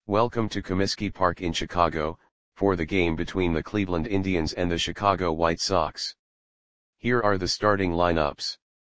Welcome to Comiskey Park in Chicago, for the game between the Cleveland Indians and the Chicago White Sox. Here are the starting lineups.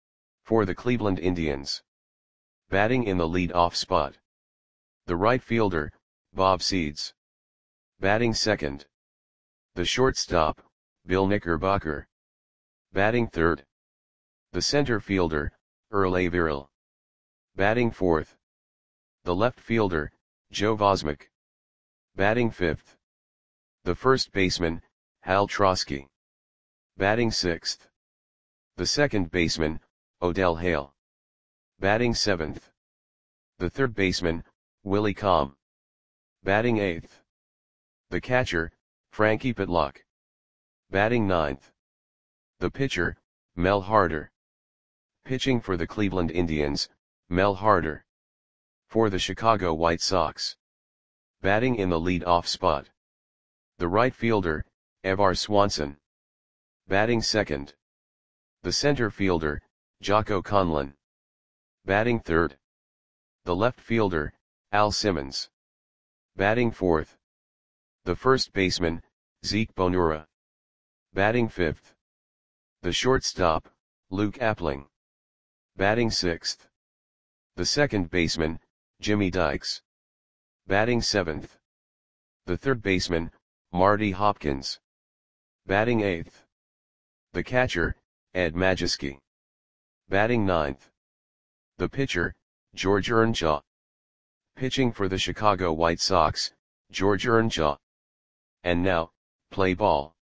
For the Cleveland Indians. Batting in the lead-off spot. The right fielder, Bob Seeds. Batting second. The shortstop, Bill Knickerbocker. Batting third. The center fielder, Earl Averill. Batting fourth. The left fielder, Joe Vosmek. Batting fifth. The first baseman, Hal Trosky. Batting sixth. The second baseman, Odell Hale. Batting seventh. The third baseman, Willie Comm. Batting eighth. The catcher, Frankie Pitlock. Batting ninth. The pitcher, Mel Harder. Pitching for the Cleveland Indians, Mel Harder. For the Chicago White Sox. Batting in the lead-off spot. The right fielder, Evar Swanson. Batting second. The center fielder, Jocko Conlon. Batting third. The left fielder, Al Simmons. Batting fourth. The first baseman, Zeke Bonura. Batting fifth. The shortstop, Luke Appling. Batting sixth. The second baseman, Jimmy Dykes. Batting seventh. The third baseman, Marty Hopkins. Batting eighth. The catcher, Ed Majewski. Batting ninth. The pitcher, George Earnshaw. Pitching for the Chicago White Sox, George Earnshaw. And now, play ball.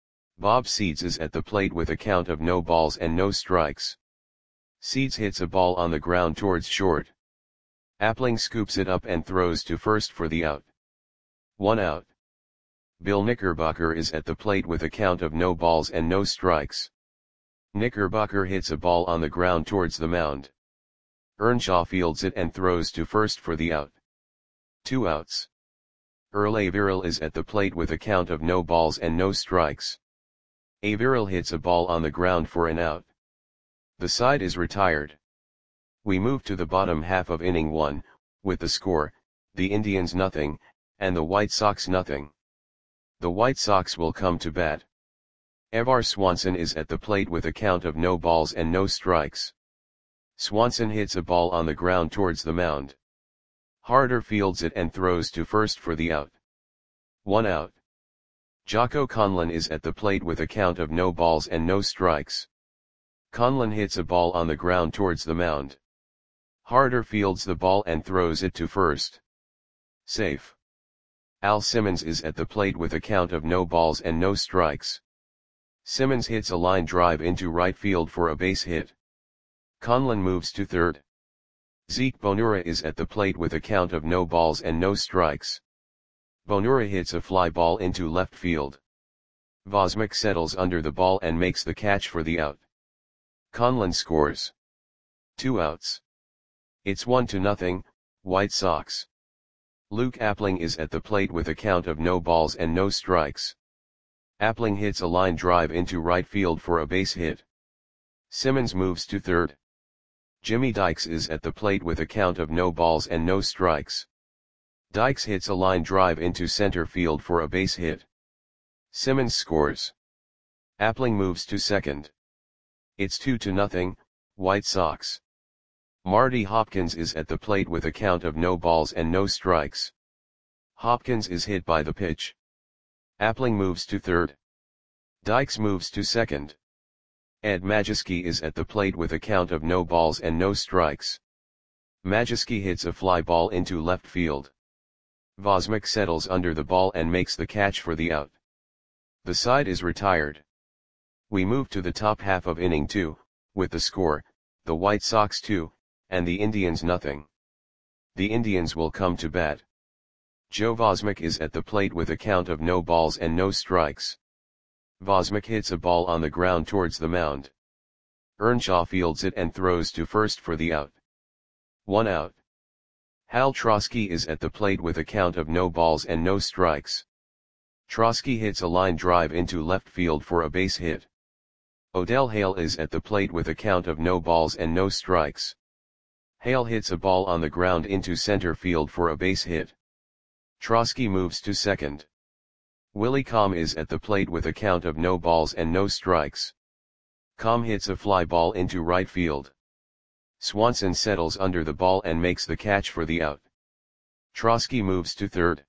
Bob Seeds is at the plate with a count of no balls and no strikes. Seeds hits a ball on the ground towards short. Appling scoops it up and throws to first for the out. 1 out. Bill Knickerbocker is at the plate with a count of no balls and no strikes. Knickerbocker hits a ball on the ground towards the mound. Earnshaw fields it and throws to first for the out. 2 outs. Earl Averill is at the plate with a count of no balls and no strikes. Averill hits a ball on the ground for an out. The side is retired. We move to the bottom half of inning 1, with the score, the Indians nothing, and the White Sox nothing. The White Sox will come to bat. Evar Swanson is at the plate with a count of no balls and no strikes. Swanson hits a ball on the ground towards the mound. Harder fields it and throws to first for the out. 1 out. Jocko Conlon is at the plate with a count of no balls and no strikes. Conlon hits a ball on the ground towards the mound. Harder fields the ball and throws it to first. Safe. Al Simmons is at the plate with a count of no balls and no strikes. Simmons hits a line drive into right field for a base hit. Conlon moves to third. Zeke Bonura is at the plate with a count of no balls and no strikes. Bonura hits a fly ball into left field. Vosmek settles under the ball and makes the catch for the out. Conlon scores. 2 outs. It's 1-0, White Sox. Luke Appling is at the plate with a count of no balls and no strikes. Appling hits a line drive into right field for a base hit. Simmons moves to third. Jimmy Dykes is at the plate with a count of no balls and no strikes. Dykes hits a line drive into center field for a base hit. Simmons scores. Appling moves to second. It's 2-0, White Sox. Marty Hopkins is at the plate with a count of no balls and no strikes. Hopkins is hit by the pitch. Appling moves to third. Dykes moves to second. Ed Majewski is at the plate with a count of no balls and no strikes. Majewski hits a fly ball into left field. Vosmek settles under the ball and makes the catch for the out. The side is retired. We move to the top half of inning 2, with the score, the White Sox 2, and the Indians nothing. The Indians will come to bat. Joe Vosmek is at the plate with a count of no balls and no strikes. Vosmek hits a ball on the ground towards the mound. Earnshaw fields it and throws to first for the out. 1 out. Hal Trosky is at the plate with a count of no balls and no strikes. Trosky hits a line drive into left field for a base hit. Odell Hale is at the plate with a count of no balls and no strikes. Hale hits a ball on the ground into center field for a base hit. Trotsky moves to second. Willie Com is at the plate with a count of no balls and no strikes. Com hits a fly ball into right field. Swanson settles under the ball and makes the catch for the out. Trotsky moves to third.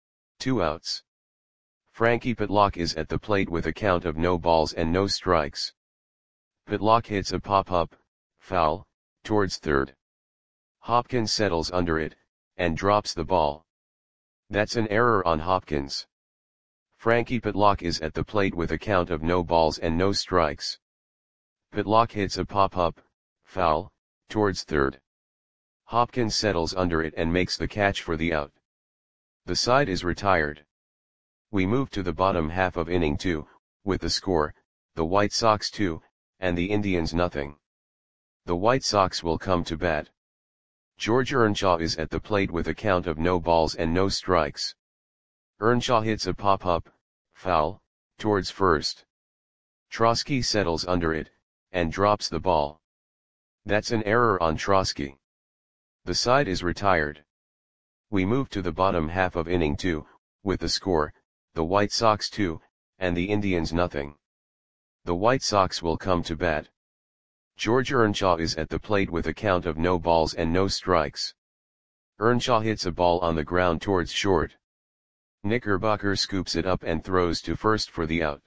2 outs. Frankie Pitlock is at the plate with a count of no balls and no strikes. Pitlock hits a pop-up, foul, towards third. Hopkins settles under it, and drops the ball. That's an error on Hopkins. Frankie Pitlock is at the plate with a count of no balls and no strikes. Pitlock hits a pop-up, foul, towards third. Hopkins settles under it and makes the catch for the out. The side is retired. We move to the bottom half of inning 2, with the score, the White Sox 2, and the Indians nothing. The White Sox will come to bat. George Earnshaw is at the plate with a count of no balls and no strikes. Earnshaw hits a pop-up, foul, towards first. Trotsky settles under it, and drops the ball. That's an error on Trotsky. The side is retired. We move to the bottom half of inning 2, with the score, the White Sox 2, and the Indians nothing. The White Sox will come to bat. George Earnshaw is at the plate with a count of no balls and no strikes. Earnshaw hits a ball on the ground towards short. Knickerbocker scoops it up and throws to first for the out.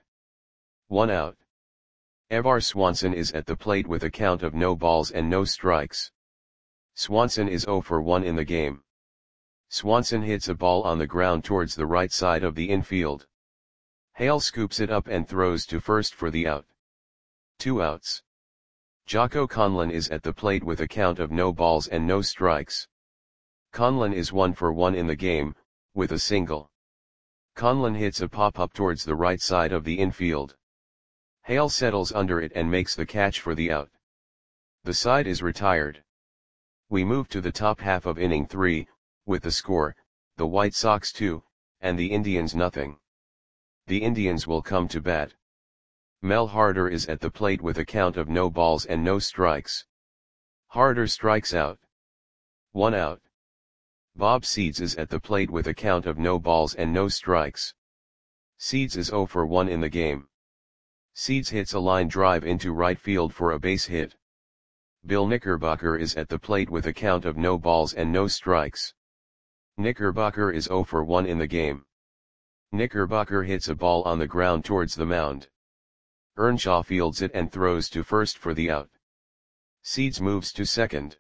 1 out. Evar Swanson is at the plate with a count of no balls and no strikes. Swanson is 0 for 1 in the game. Swanson hits a ball on the ground towards the right side of the infield. Hale scoops it up and throws to first for the out. 2 outs. Jocko Conlon is at the plate with a count of no balls and no strikes. Conlon is 1 for 1 in the game, with a single. Conlon hits a pop-up towards the right side of the infield. Hale settles under it and makes the catch for the out. The side is retired. We move to the top half of inning 3, with the score, the White Sox 2, and the Indians nothing. The Indians will come to bat. Mel Harder is at the plate with a count of no balls and no strikes. Harder strikes out. 1 out. Bob Seeds is at the plate with a count of no balls and no strikes. Seeds is 0 for 1 in the game. Seeds hits a line drive into right field for a base hit. Bill Knickerbocker is at the plate with a count of no balls and no strikes. Knickerbocker is 0 for 1 in the game. Knickerbocker hits a ball on the ground towards the mound. Earnshaw fields it and throws to first for the out. Seeds moves to second.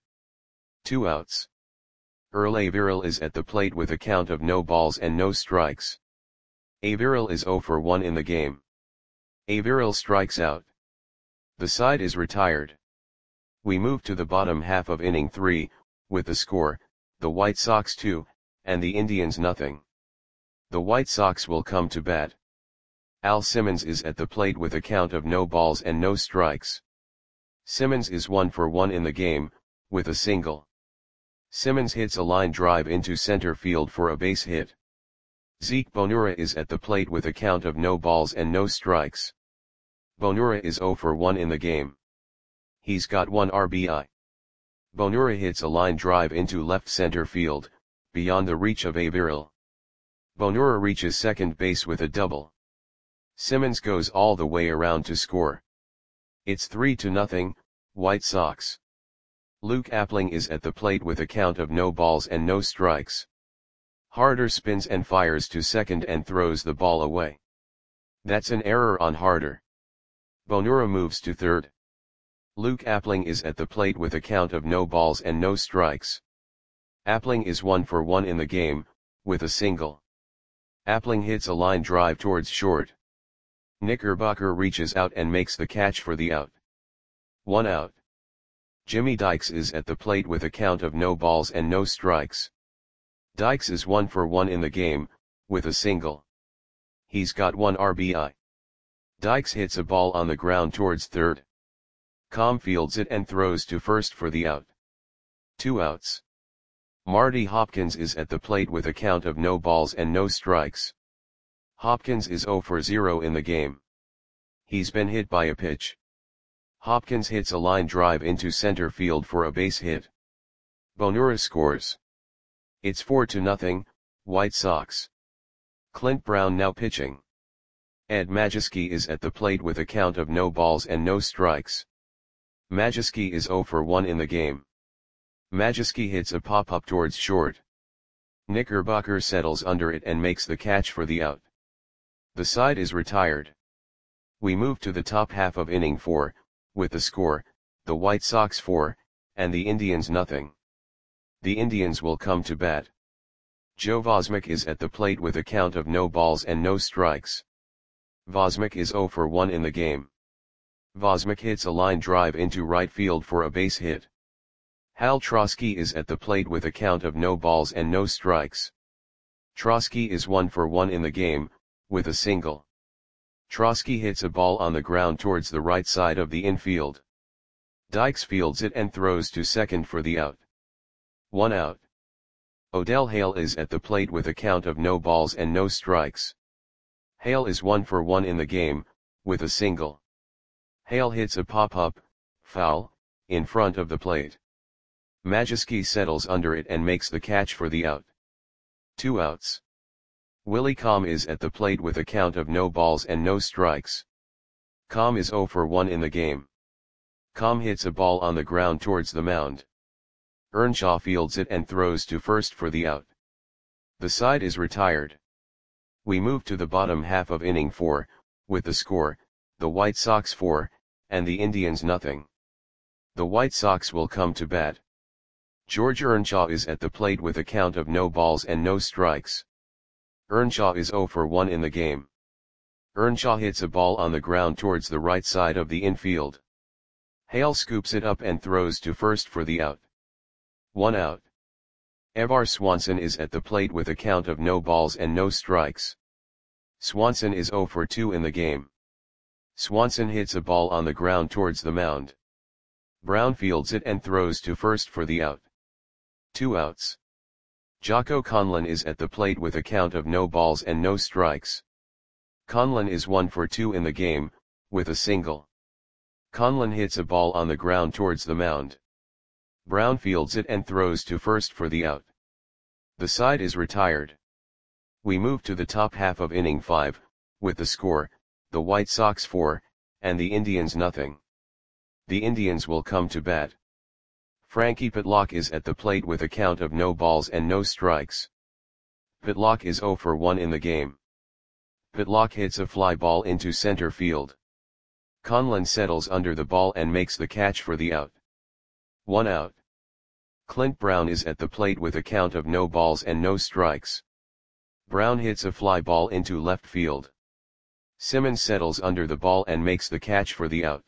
2 outs. Earl Averill is at the plate with a count of no balls and no strikes. Averill is 0 for 1 in the game. Averill strikes out. The side is retired. We move to the bottom half of inning 3, with the score, the White Sox 2, and the Indians nothing. The White Sox will come to bat. Al Simmons is at the plate with a count of no balls and no strikes. Simmons is 1 for 1 in the game, with a single. Simmons hits a line drive into center field for a base hit. Zeke Bonura is at the plate with a count of no balls and no strikes. Bonura is 0 for 1 in the game. He's got 1 RBI. Bonura hits a line drive into left center field, beyond the reach of Averill. Bonura reaches second base with a double. Simmons goes all the way around to score. It's 3-0, White Sox. Luke Appling is at the plate with a count of no balls and no strikes. Harder spins and fires to second and throws the ball away. That's an error on Harder. Bonura moves to third. Luke Appling is at the plate with a count of no balls and no strikes. Appling is 1 for 1 in the game, with a single. Appling hits a line drive towards short. Knickerbocker reaches out and makes the catch for the out. 1 out. Jimmy Dykes is at the plate with a count of no balls and no strikes. Dykes is 1 for 1 in the game, with a single. He's got 1 RBI. Dykes hits a ball on the ground towards third. Com fields it and throws to first for the out. 2 outs. Marty Hopkins is at the plate with a count of no balls and no strikes. Hopkins is 0 for 0 in the game. He's been hit by a pitch. Hopkins hits a line drive into center field for a base hit. Bonura scores. It's 4-0, White Sox. Clint Brown now pitching. Ed Majewski is at the plate with a count of no balls and no strikes. Majewski is 0 for 1 in the game. Majewski hits a pop-up towards short. Knickerbocker settles under it and makes the catch for the out. The side is retired. We move to the top half of inning 4, with the score, the White Sox 4, and the Indians nothing. The Indians will come to bat. Joe Vosmek is at the plate with a count of no balls and no strikes. Vosmek is 0 for 1 in the game. Vosmek hits a line drive into right field for a base hit. Hal Trosky is at the plate with a count of no balls and no strikes. Trosky is 1 for 1 in the game, with a single. Trosky hits a ball on the ground towards the right side of the infield. Dykes fields it and throws to second for the out. 1 out. Odell Hale is at the plate with a count of no balls and no strikes. Hale is 1 for 1 in the game, with a single. Hale hits a pop-up, foul, in front of the plate. Majewski settles under it and makes the catch for the out. 2 outs. Willie Comm is at the plate with a count of no balls and no strikes. Comm is 0 for 1 in the game. Comm hits a ball on the ground towards the mound. Earnshaw fields it and throws to first for the out. The side is retired. We move to the bottom half of inning 4, with the score, the White Sox 4, and the Indians nothing. The White Sox will come to bat. George Earnshaw is at the plate with a count of no balls and no strikes. Earnshaw is 0 for 1 in the game. Earnshaw hits a ball on the ground towards the right side of the infield. Hale scoops it up and throws to first for the out. 1 out. Evar Swanson is at the plate with a count of no balls and no strikes. Swanson is 0 for 2 in the game. Swanson hits a ball on the ground towards the mound. Brown fields it and throws to first for the out. 2 outs. Jocko Conlon is at the plate with a count of no balls and no strikes. Conlon is 1 for 2 in the game, with a single. Conlon hits a ball on the ground towards the mound. Brown fields it and throws to first for the out. The side is retired. We move to the top half of inning 5, with the score, the White Sox 4, and the Indians nothing. The Indians will come to bat. Frankie Pitlock is at the plate with a count of no balls and no strikes. Pitlock is 0 for 1 in the game. Pitlock hits a fly ball into center field. Conlon settles under the ball and makes the catch for the out. 1 out. Clint Brown is at the plate with a count of no balls and no strikes. Brown hits a fly ball into left field. Simmons settles under the ball and makes the catch for the out.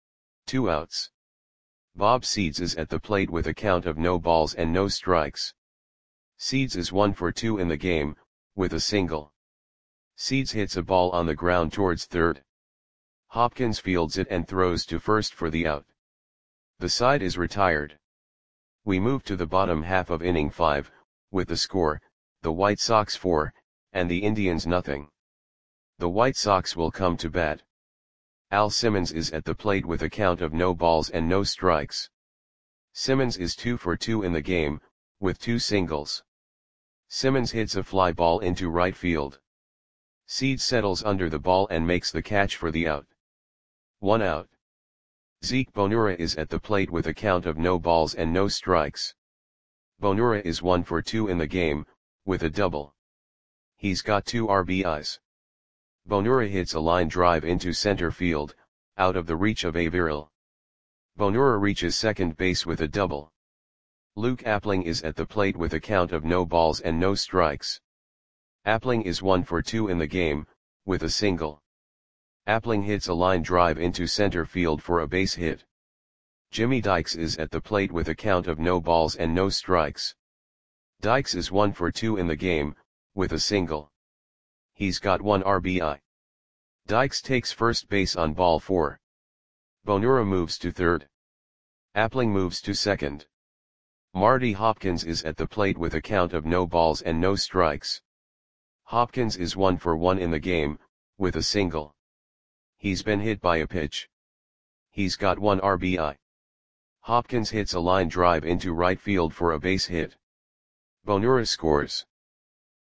2 outs. Bob Seeds is at the plate with a count of no balls and no strikes. Seeds is 1 for 2 in the game, with a single. Seeds hits a ball on the ground towards third. Hopkins fields it and throws to first for the out. The side is retired. We move to the bottom half of inning 5, with the score, the White Sox 4, and the Indians nothing. The White Sox will come to bat. Al Simmons is at the plate with a count of no balls and no strikes. Simmons is 2 for 2 in the game, with 2 singles. Simmons hits a fly ball into right field. Seeds settles under the ball and makes the catch for the out. 1 out. Zeke Bonura is at the plate with a count of no balls and no strikes. Bonura is 1 for 2 in the game, with a double. He's got 2 RBIs. Bonura hits a line drive into center field, out of the reach of Averill. Bonura reaches second base with a double. Luke Appling is at the plate with a count of no balls and no strikes. Appling is 1 for 2 in the game, with a single. Appling hits a line drive into center field for a base hit. Jimmy Dykes is at the plate with a count of no balls and no strikes. Dykes is 1 for 2 in the game, with a single. He's got 1 RBI. Dykes takes first base on ball 4. Bonura moves to third. Appling moves to second. Marty Hopkins is at the plate with a count of no balls and no strikes. Hopkins is 1 for 1 in the game, with a single. He's been hit by a pitch. He's got 1 RBI. Hopkins hits a line drive into right field for a base hit. Bonura scores.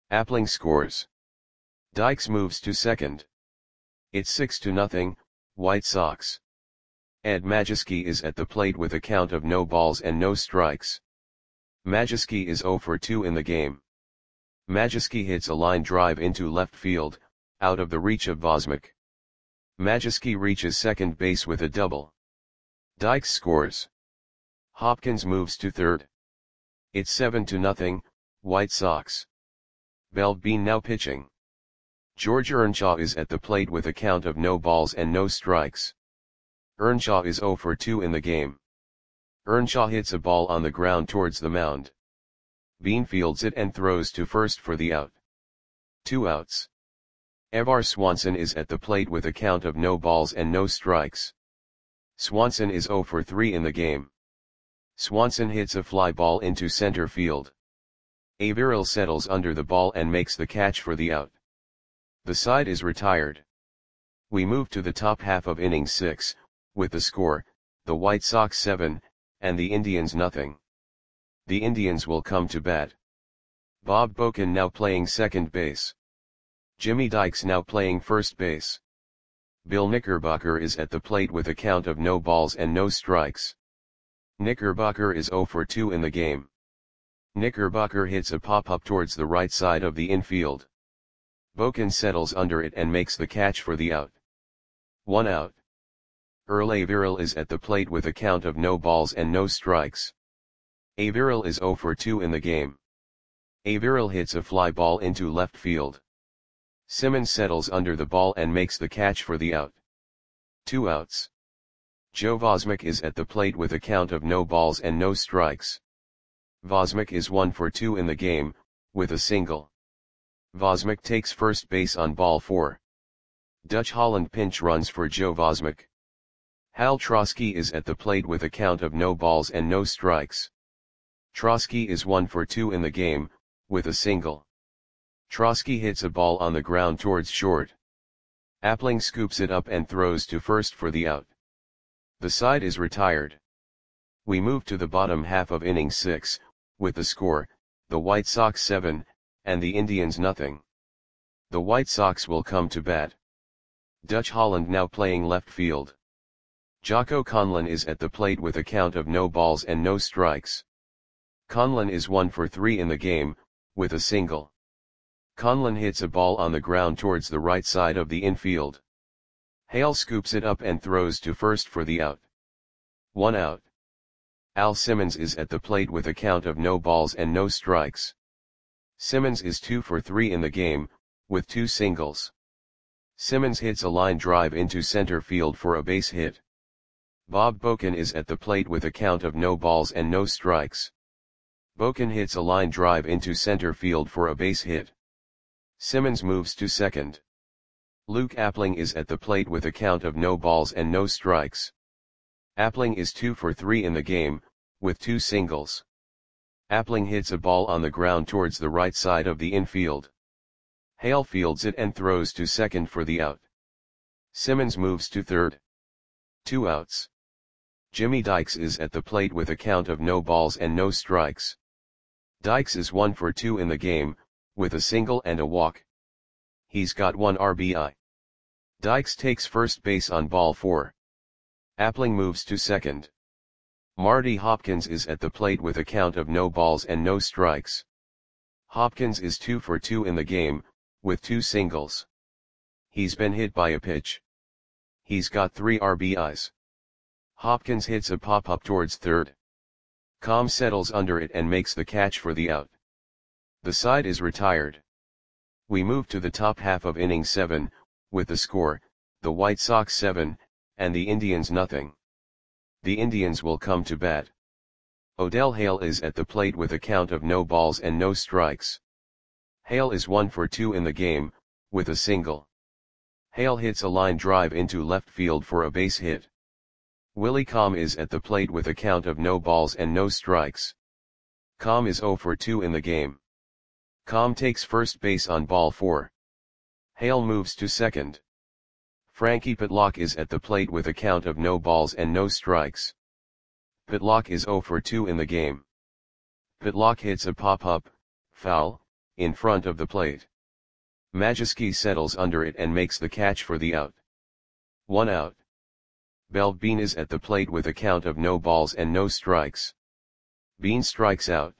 Appling scores. Dykes moves to second. It's 6-0, White Sox. Ed Majewski is at the plate with a count of no balls and no strikes. Majewski is 0 for 2 in the game. Majewski hits a line drive into left field, out of the reach of Vosmik. Majewski reaches second base with a double. Dykes scores. Hopkins moves to third. It's 7-0, White Sox. Bean now pitching. George Earnshaw is at the plate with a count of no balls and no strikes. Earnshaw is 0 for 2 in the game. Earnshaw hits a ball on the ground towards the mound. Bean fields it and throws to first for the out. 2 outs. Evar Swanson is at the plate with a count of no balls and no strikes. Swanson is 0 for 3 in the game. Swanson hits a fly ball into center field. Averill settles under the ball and makes the catch for the out. The side is retired. We move to the top half of inning 6, with the score, the White Sox 7, and the Indians nothing. The Indians will come to bat. Bob Boken now playing second base. Jimmy Dykes now playing first base. Bill Knickerbocker is at the plate with a count of no balls and no strikes. Knickerbocker is 0 for 2 in the game. Knickerbocker hits a pop-up towards the right side of the infield. Boken settles under it and makes the catch for the out. 1 out. Earl Averill is at the plate with a count of no balls and no strikes. Averill is 0 for 2 in the game. Averill hits a fly ball into left field. Simmons settles under the ball and makes the catch for the out. 2 outs. Joe Vosmik is at the plate with a count of no balls and no strikes. Vosmik is 1 for 2 in the game, with a single. Vosmik takes first base on ball 4. Dutch Holland pinch runs for Joe Vosmik. Hal Trosky is at the plate with a count of no balls and no strikes. Trosky is 1 for 2 in the game, with a single. Trosky hits a ball on the ground towards short. Appling scoops it up and throws to first for the out. The side is retired. We move to the bottom half of inning 6, with the score, the White Sox 7, and the Indians nothing. The White Sox will come to bat. Dutch Holland now playing left field. Jocko Conlon is at the plate with a count of no balls and no strikes. Conlon is 1 for 3 in the game, with a single. Conlon hits a ball on the ground towards the right side of the infield. Hale scoops it up and throws to first for the out. 1 out. Al Simmons is at the plate with a count of no balls and no strikes. Simmons is 2 for 3 in the game, with 2 singles. Simmons hits a line drive into center field for a base hit. Bob Boken is at the plate with a count of no balls and no strikes. Boken hits a line drive into center field for a base hit. Simmons moves to second. Luke Appling is at the plate with a count of no balls and no strikes. Appling is 2 for 3 in the game, with 2 singles. Appling hits a ball on the ground towards the right side of the infield. Hale fields it and throws to second for the out. Simmons moves to third. 2 outs. Jimmy Dykes is at the plate with a count of no balls and no strikes. Dykes is 1 for 2 in the game, with a single and a walk. He's got 1 RBI. Dykes takes first base on ball 4. Appling moves to second. Marty Hopkins is at the plate with a count of no balls and no strikes. Hopkins is 2 for 2 in the game, with 2 singles. He's been hit by a pitch. He's got 3 RBIs. Hopkins hits a pop-up towards third. Comm settles under it and makes the catch for the out. The side is retired. We move to the top half of inning 7, with the score, the White Sox 7, and the Indians nothing. The Indians will come to bat. Odell Hale is at the plate with a count of no balls and no strikes. Hale is 1 for 2 in the game, with a single. Hale hits a line drive into left field for a base hit. Willie Comm is at the plate with a count of no balls and no strikes. Comm is 0 for 2 in the game. Comm takes first base on ball 4. Hale moves to second. Frankie Pitlock is at the plate with a count of no balls and no strikes. Pitlock is 0 for 2 in the game. Pitlock hits a pop-up, foul, in front of the plate. Majewski settles under it and makes the catch for the out. 1 out. Belbin is at the plate with a count of no balls and no strikes. Bean strikes out.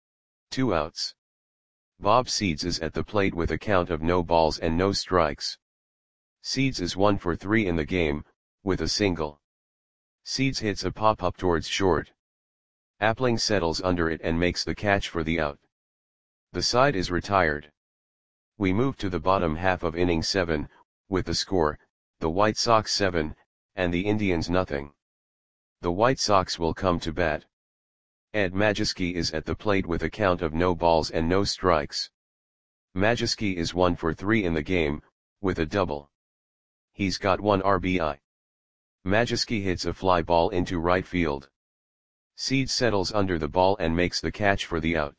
2 outs. Bob Seeds is at the plate with a count of no balls and no strikes. Seeds is 1 for 3 in the game, with a single. Seeds hits a pop-up towards short. Appling settles under it and makes the catch for the out. The side is retired. We move to the bottom half of inning 7, with the score, the White Sox 7, and the Indians nothing. The White Sox will come to bat. Ed Majewski is at the plate with a count of no balls and no strikes. Majewski is 1 for 3 in the game, with a double. He's got 1 RBI. Majewski hits a fly ball into right field. Seeds settles under the ball and makes the catch for the out.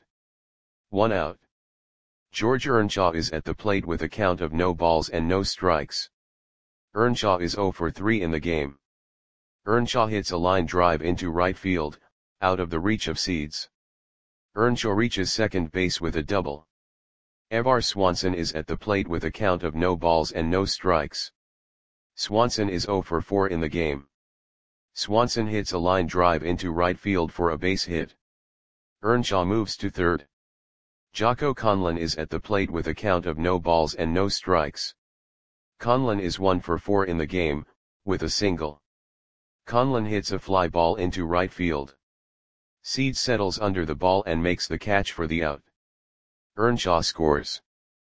1 out. George Earnshaw is at the plate with a count of no balls and no strikes. Earnshaw is 0 for 3 in the game. Earnshaw hits a line drive into right field, out of the reach of Seeds. Earnshaw reaches second base with a double. Evar Swanson is at the plate with a count of no balls and no strikes. Swanson is 0 for 4 in the game. Swanson hits a line drive into right field for a base hit. Earnshaw moves to third. Jocko Conlon is at the plate with a count of no balls and no strikes. Conlon is 1 for 4 in the game, with a single. Conlon hits a fly ball into right field. Seeds settles under the ball and makes the catch for the out. Earnshaw scores.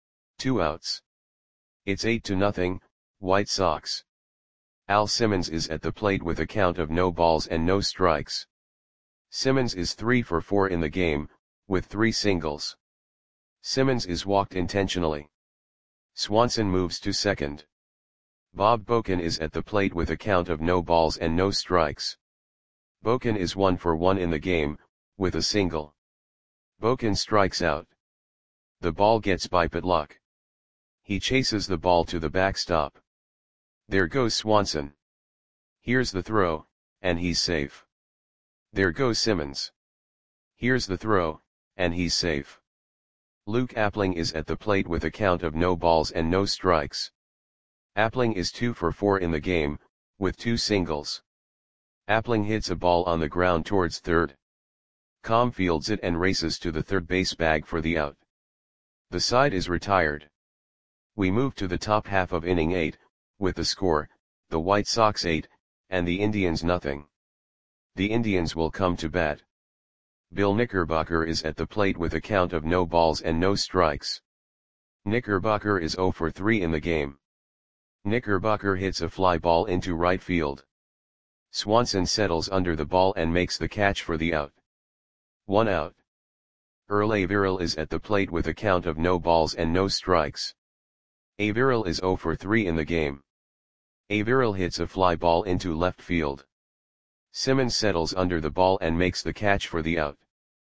2 outs. It's 8-0, White Sox. Al Simmons is at the plate with a count of no balls and no strikes. Simmons is 3 for 4 in the game, with 3 singles. Simmons is walked intentionally. Swanson moves to second. Bob Boken is at the plate with a count of no balls and no strikes. Boken is 1 for 1 in the game, with a single. Boken strikes out. The ball gets by Pitluck. He chases the ball to the backstop. There goes Swanson. Here's the throw, and he's safe. There goes Simmons. Here's the throw, and he's safe. Luke Appling is at the plate with a count of no balls and no strikes. Appling is 2 for 4 in the game, with 2 singles. Appling hits a ball on the ground towards third. Com fields it and races to the third base bag for the out. The side is retired. We move to the top half of inning 8, with the score, the White Sox 8, and the Indians nothing. The Indians will come to bat. Bill Knickerbocker is at the plate with a count of no balls and no strikes. Knickerbocker is 0 for 3 in the game. Knickerbocker hits a fly ball into right field. Swanson settles under the ball and makes the catch for the out. 1 out. Earl Averill is at the plate with a count of no balls and no strikes. Averill is 0 for 3 in the game. Averill hits a fly ball into left field. Simmons settles under the ball and makes the catch for the out.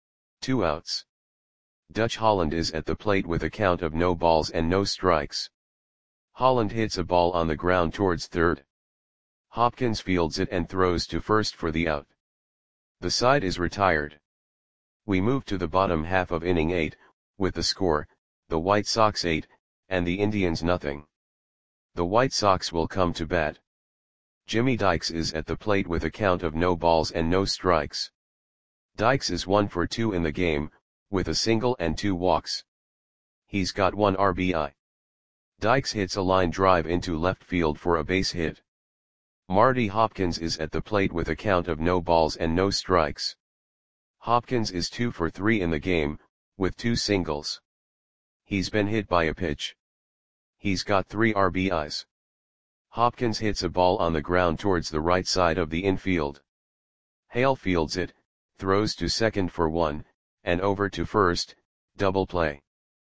2 outs. Dutch Holland is at the plate with a count of no balls and no strikes. Holland hits a ball on the ground towards third. Hopkins fields it and throws to first for the out. The side is retired. We move to the bottom half of inning 8, with the score, the White Sox 8, and the Indians nothing. The White Sox will come to bat. Jimmy Dykes is at the plate with a count of no balls and no strikes. Dykes is 1 for 2 in the game, with a single and 2 walks. He's got 1 RBI. Dykes hits a line drive into left field for a base hit. Marty Hopkins is at the plate with a count of no balls and no strikes. Hopkins is 2 for 3 in the game, with 2 singles. He's been hit by a pitch. He's got 3 RBIs. Hopkins hits a ball on the ground towards the right side of the infield. Hale fields it, throws to second for 1, and over to first, double play.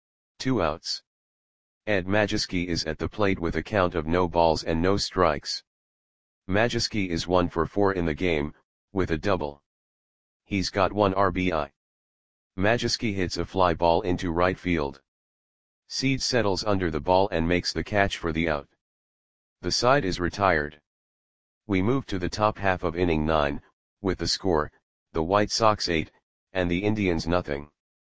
2 outs. Ed Majewski is at the plate with a count of no balls and no strikes. Majewski is 1 for 4 in the game, with a double. He's got 1 RBI. Majewski hits a fly ball into right field. Seed settles under the ball and makes the catch for the out. The side is retired. We move to the top half of inning 9, with the score, the White Sox 8, and the Indians nothing.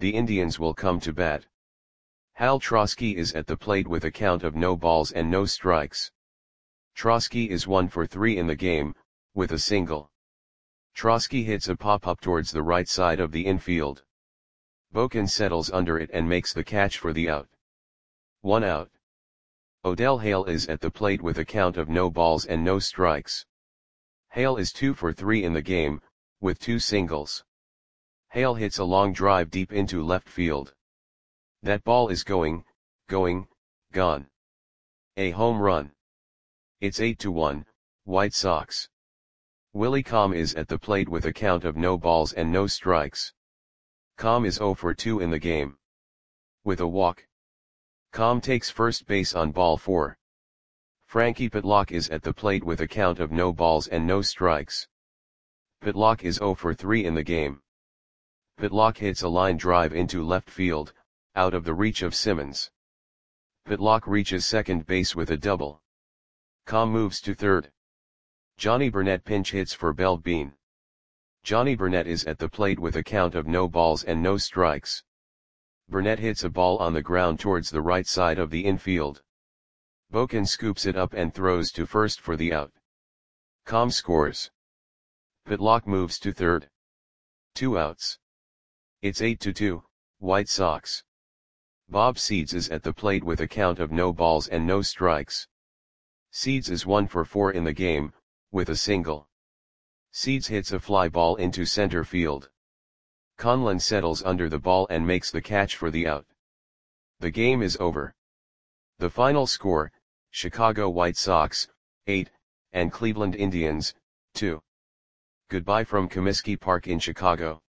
the Indians will come to bat. Hal Trosky is at the plate with a count of no balls and no strikes. Trosky is 1 for 3 in the game, with a single. Trosky hits a pop-up towards the right side of the infield. Boken settles under it and makes the catch for the out. 1 out. Odell Hale is at the plate with a count of no balls and no strikes. Hale is 2 for 3 in the game, with 2 singles. Hale hits a long drive deep into left field. That ball is going, gone. A home run. It's 8-1, White Sox. Willie Comm is at the plate with a count of no balls and no strikes. Comm is 0 for 2 in the game. With a walk. Comm takes first base on ball 4. Frankie Pitlock is at the plate with a count of no balls and no strikes. Pitlock is 0 for 3 in the game. Pitlock hits a line drive into left field, out of the reach of Simmons. Pitlock reaches second base with a double. Comm moves to third. Johnny Burnett pinch hits for Bell Bean. Johnny Burnett is at the plate with a count of no balls and no strikes. Burnett hits a ball on the ground towards the right side of the infield. Boken scoops it up and throws to first for the out. Comm scores. Pitlock moves to third. 2 outs. It's 8-2, White Sox. Bob Seeds is at the plate with a count of no balls and no strikes. Seeds is 1 for 4 in the game, with a single. Seeds hits a fly ball into center field. Conlon settles under the ball and makes the catch for the out. The game is over. The final score, Chicago White Sox, 8, and Cleveland Indians, 2. Goodbye from Comiskey Park in Chicago.